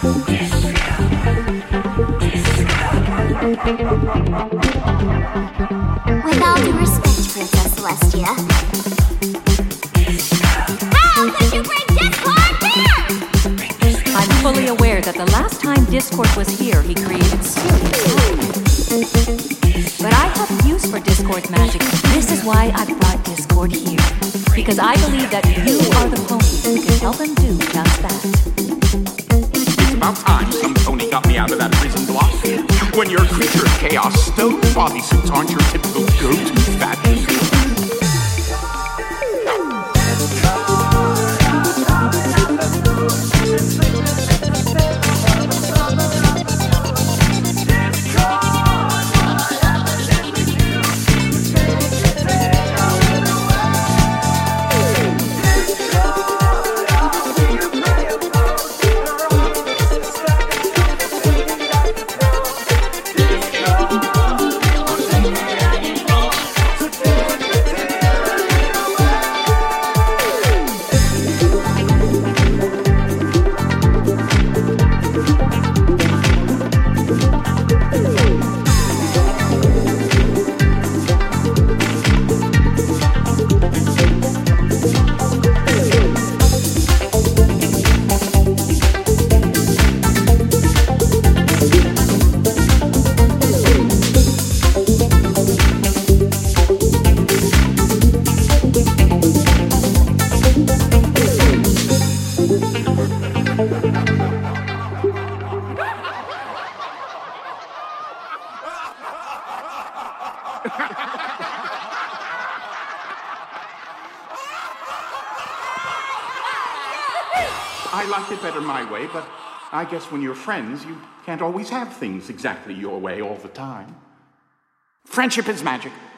With all due respect, Princess Celestia. How could you bring Discord here? I'm fully aware that the last time Discord was here, he created serious havoc. But I have use for Discord's magic. This is why I brought Discord here. Because I believe that you are the pony who can help him do just that. It's about time some pony got me out of that prison block. When you're a creature of chaos, stone bodysuits aren't your typical go-to fashion. I like it better my way, but I guess when you're friends, you can't always have things exactly your way all the time. Friendship is magic.